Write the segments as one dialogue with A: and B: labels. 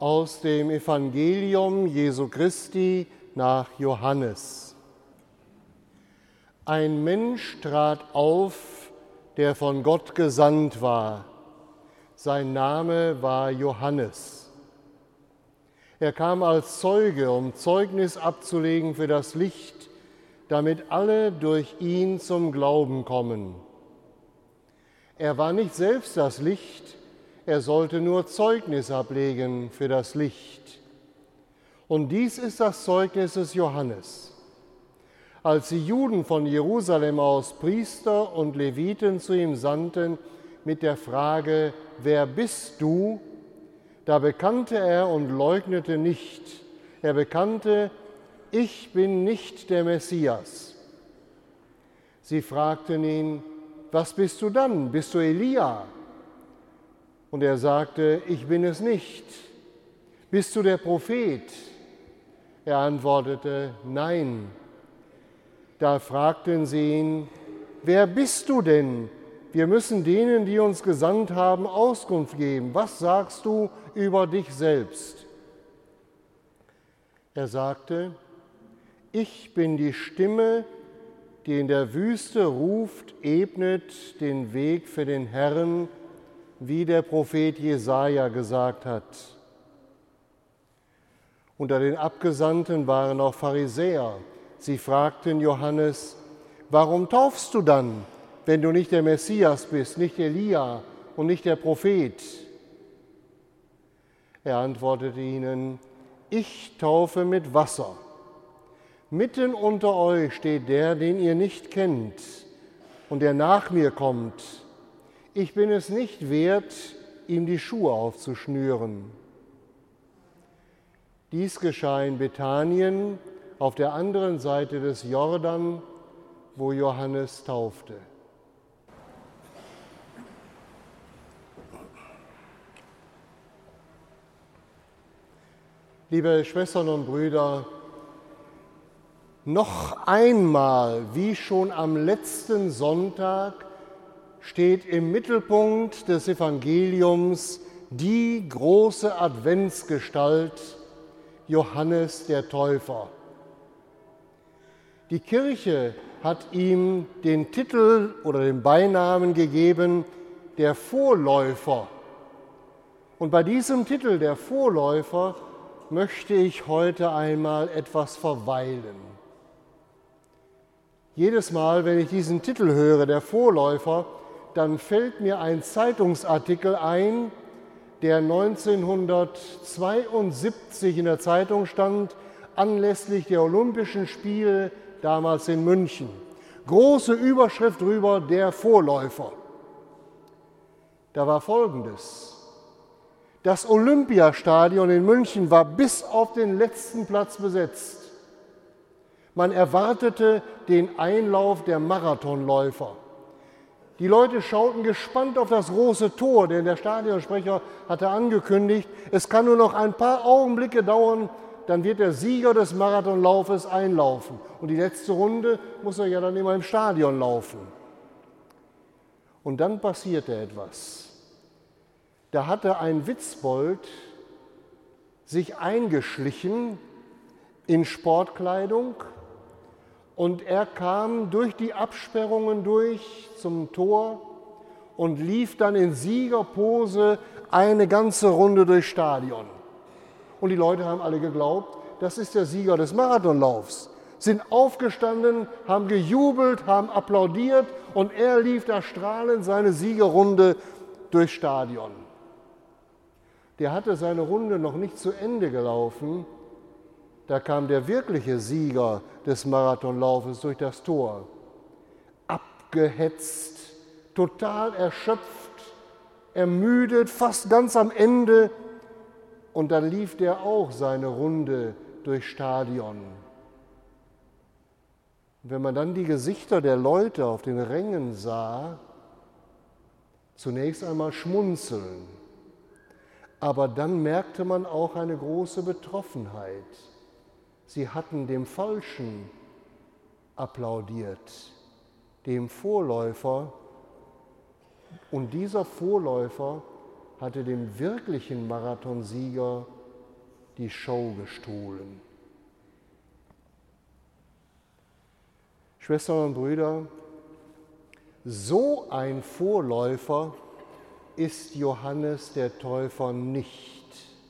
A: Aus dem Evangelium Jesu Christi nach Johannes. Ein Mensch trat auf, der von Gott gesandt war. Sein Name war Johannes. Er kam als Zeuge, um Zeugnis abzulegen für das Licht, damit alle durch ihn zum Glauben kommen. Er war nicht selbst das Licht, er sollte nur Zeugnis ablegen für das Licht. Und dies ist das Zeugnis des Johannes. Als die Juden von Jerusalem aus Priester und Leviten zu ihm sandten mit der Frage, wer bist du? Da bekannte er und leugnete nicht. Er bekannte, ich bin nicht der Messias. Sie fragten ihn, was bist du dann? Bist du Elia? Und er sagte, ich bin es nicht. Bist du der Prophet? Er antwortete, nein. Da fragten sie ihn, wer bist du denn? Wir müssen denen, die uns gesandt haben, Auskunft geben. Was sagst du über dich selbst? Er sagte, ich bin die Stimme, die in der Wüste ruft, ebnet den Weg für den Herrn, wie der Prophet Jesaja gesagt hat. Unter den Abgesandten waren auch Pharisäer. Sie fragten Johannes, warum taufst du dann, wenn du nicht der Messias bist, nicht Elia und nicht der Prophet? Er antwortete ihnen, ich taufe mit Wasser. Mitten unter euch steht der, den ihr nicht kennt und der nach mir kommt. Ich bin es nicht wert, ihm die Schuhe aufzuschnüren. Dies geschah in Bethanien auf der anderen Seite des Jordan, wo Johannes taufte. Liebe Schwestern und Brüder, noch einmal, wie schon am letzten Sonntag, steht im Mittelpunkt des Evangeliums die große Adventsgestalt Johannes der Täufer. Die Kirche hat ihm den Titel oder den Beinamen gegeben, der Vorläufer. Und bei diesem Titel, der Vorläufer, möchte ich heute einmal etwas verweilen. Jedes Mal, wenn ich diesen Titel höre, der Vorläufer, dann fällt mir ein Zeitungsartikel ein, der 1972 in der Zeitung stand, anlässlich der Olympischen Spiele damals in München. Große Überschrift drüber, der Vorläufer. Da war Folgendes. Das Olympiastadion in München war bis auf den letzten Platz besetzt. Man erwartete den Einlauf der Marathonläufer. Die Leute schauten gespannt auf das große Tor, denn der Stadionsprecher hatte angekündigt, es kann nur noch ein paar Augenblicke dauern, dann wird der Sieger des Marathonlaufes einlaufen. Und die letzte Runde muss er ja dann immer im Stadion laufen. Und dann passierte etwas. Da hatte ein Witzbold sich eingeschlichen in Sportkleidung und er kam durch die Absperrungen durch zum Tor und lief dann in Siegerpose eine ganze Runde durchs Stadion. Und die Leute haben alle geglaubt, das ist der Sieger des Marathonlaufs. Sind aufgestanden, haben gejubelt, haben applaudiert und er lief da strahlend seine Siegerrunde durchs Stadion. Der hatte seine Runde noch nicht zu Ende gelaufen. Da kam der wirkliche Sieger des Marathonlaufes durch das Tor. Abgehetzt, total erschöpft, ermüdet, fast ganz am Ende. Und dann lief der auch seine Runde durchs Stadion. Wenn man dann die Gesichter der Leute auf den Rängen sah, zunächst einmal schmunzeln. Aber dann merkte man auch eine große Betroffenheit. Sie hatten dem Falschen applaudiert, dem Vorläufer. Und dieser Vorläufer hatte dem wirklichen Marathonsieger die Show gestohlen. Schwestern und Brüder, so ein Vorläufer ist Johannes der Täufer nicht.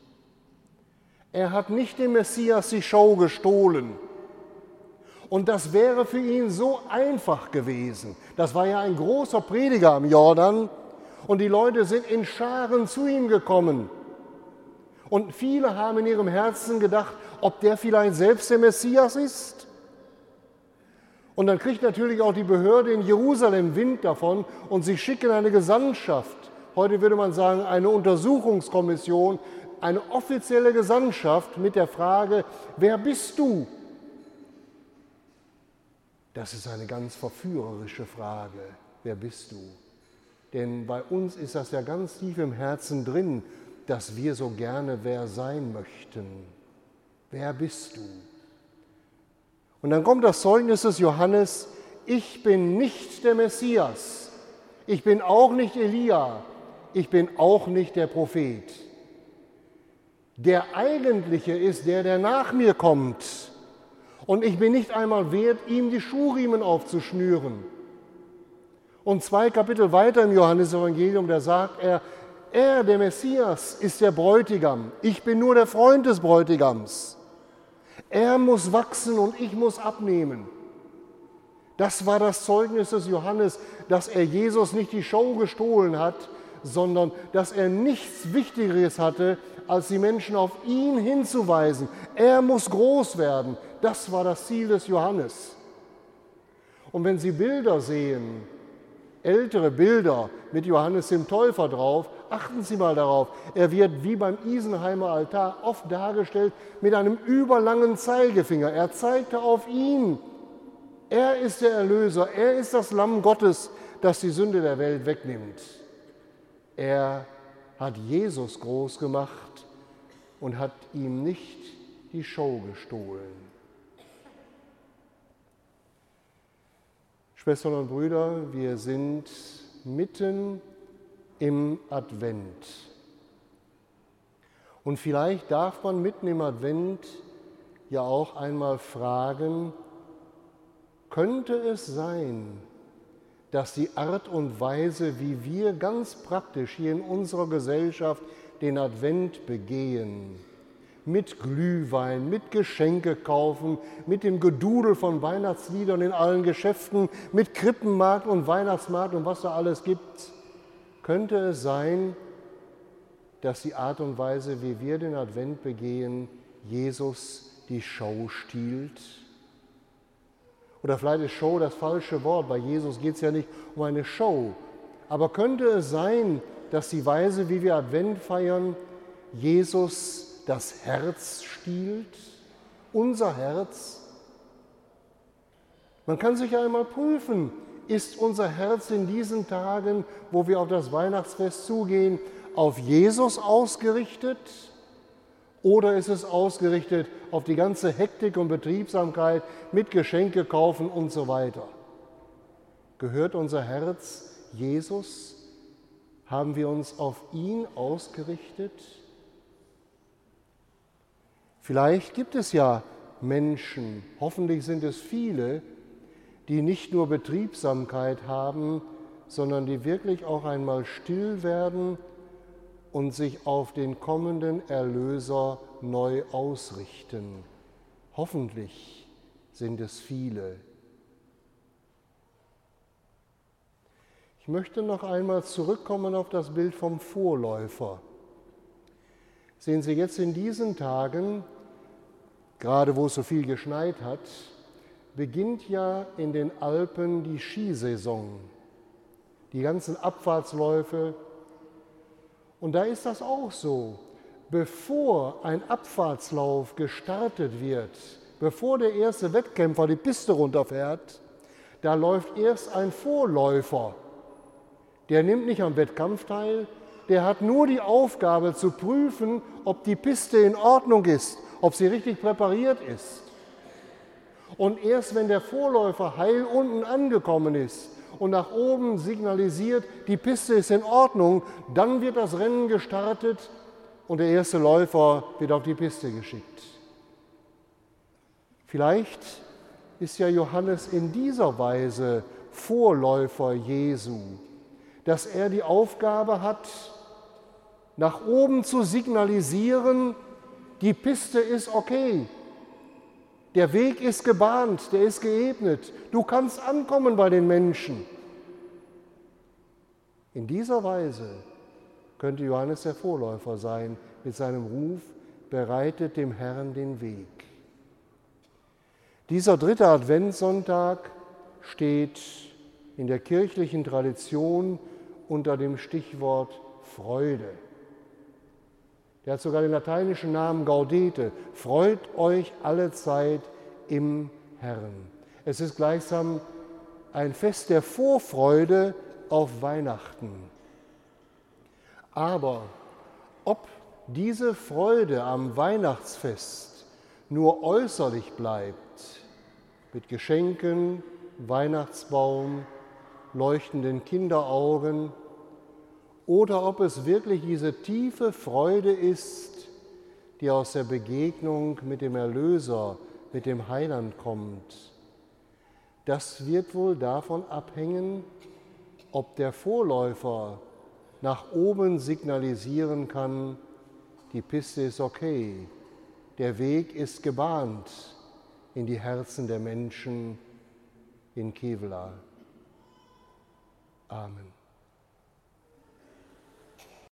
A: Er hat nicht dem Messias die Show gestohlen. Und das wäre für ihn so einfach gewesen. Das war ja ein großer Prediger am Jordan und die Leute sind in Scharen zu ihm gekommen. Und viele haben in ihrem Herzen gedacht, ob der vielleicht selbst der Messias ist. Und dann kriegt natürlich auch die Behörde in Jerusalem Wind davon und sie schicken eine Gesandtschaft. Heute würde man sagen, eine Untersuchungskommission, eine offizielle Gesandtschaft mit der Frage, wer bist du? Das ist eine ganz verführerische Frage, wer bist du? Denn bei uns ist das ja ganz tief im Herzen drin, dass wir so gerne wer sein möchten. Wer bist du? Und dann kommt das Zeugnis des Johannes, ich bin nicht der Messias, ich bin auch nicht Elia, ich bin auch nicht der Prophet. Der Eigentliche ist der, der nach mir kommt. Und ich bin nicht einmal wert, ihm die Schuhriemen aufzuschnüren. Und 2 Kapitel weiter im Johannesevangelium, da sagt er, der Messias, ist der Bräutigam. Ich bin nur der Freund des Bräutigams. Er muss wachsen und ich muss abnehmen. Das war das Zeugnis des Johannes, dass er Jesus nicht die Show gestohlen hat, sondern dass er nichts Wichtigeres hatte, als die Menschen auf ihn hinzuweisen. Er muss groß werden. Das war das Ziel des Johannes. Und wenn Sie Bilder sehen, ältere Bilder mit Johannes dem Täufer drauf, achten Sie mal darauf, er wird wie beim Isenheimer Altar oft dargestellt mit einem überlangen Zeigefinger. Er zeigte auf ihn. Er ist der Erlöser, er ist das Lamm Gottes, das die Sünde der Welt wegnimmt. Er hat Jesus groß gemacht und hat ihm nicht die Show gestohlen. Schwestern und Brüder, wir sind mitten im Advent. Und vielleicht darf man mitten im Advent ja auch einmal fragen, könnte es sein, dass die Art und Weise, wie wir ganz praktisch hier in unserer Gesellschaft den Advent begehen, mit Glühwein, mit Geschenke kaufen, mit dem Gedudel von Weihnachtsliedern in allen Geschäften, mit Krippenmarkt und Weihnachtsmarkt und was da alles gibt, könnte es sein, dass die Art und Weise, wie wir den Advent begehen, Jesus die Show stiehlt? Oder vielleicht ist Show das falsche Wort. Bei Jesus geht es ja nicht um eine Show. Aber könnte es sein, dass die Weise, wie wir Advent feiern, Jesus das Herz stiehlt? Unser Herz? Man kann sich ja einmal prüfen, ist unser Herz in diesen Tagen, wo wir auf das Weihnachtsfest zugehen, auf Jesus ausgerichtet? Oder ist es ausgerichtet auf die ganze Hektik und Betriebsamkeit mit Geschenke kaufen und so weiter? Gehört unser Herz Jesus? Haben wir uns auf ihn ausgerichtet? Vielleicht gibt es ja Menschen, hoffentlich sind es viele, die nicht nur Betriebsamkeit haben, sondern die wirklich auch einmal still werden und sich auf den kommenden Erlöser neu ausrichten. Hoffentlich sind es viele. Ich möchte noch einmal zurückkommen auf das Bild vom Vorläufer. Sehen Sie, jetzt in diesen Tagen, gerade wo es so viel geschneit hat, beginnt ja in den Alpen die Skisaison, die ganzen Abfahrtsläufe. Und da ist das auch so. Bevor ein Abfahrtslauf gestartet wird, bevor der erste Wettkämpfer die Piste runterfährt, da läuft erst ein Vorläufer. Der nimmt nicht am Wettkampf teil, der hat nur die Aufgabe zu prüfen, ob die Piste in Ordnung ist, ob sie richtig präpariert ist. Und erst wenn der Vorläufer heil unten angekommen ist und nach oben signalisiert, die Piste ist in Ordnung, dann wird das Rennen gestartet und der erste Läufer wird auf die Piste geschickt. Vielleicht ist ja Johannes in dieser Weise Vorläufer Jesu, dass er die Aufgabe hat, nach oben zu signalisieren, die Piste ist okay, der Weg ist gebahnt, der ist geebnet, du kannst ankommen bei den Menschen. In dieser Weise könnte Johannes der Vorläufer sein mit seinem Ruf, bereitet dem Herrn den Weg. Dieser dritte Adventssonntag steht in der kirchlichen Tradition unter dem Stichwort Freude. Der hat sogar den lateinischen Namen Gaudete, freut euch allezeit im Herrn. Es ist gleichsam ein Fest der Vorfreude auf Weihnachten. Aber ob diese Freude am Weihnachtsfest nur äußerlich bleibt, mit Geschenken, Weihnachtsbaum, leuchtenden Kinderaugen, oder ob es wirklich diese tiefe Freude ist, die aus der Begegnung mit dem Erlöser, mit dem Heiland kommt, das wird wohl davon abhängen, ob der Vorläufer nach oben signalisieren kann, die Piste ist okay, der Weg ist gebahnt in die Herzen der Menschen in Kevela. Amen.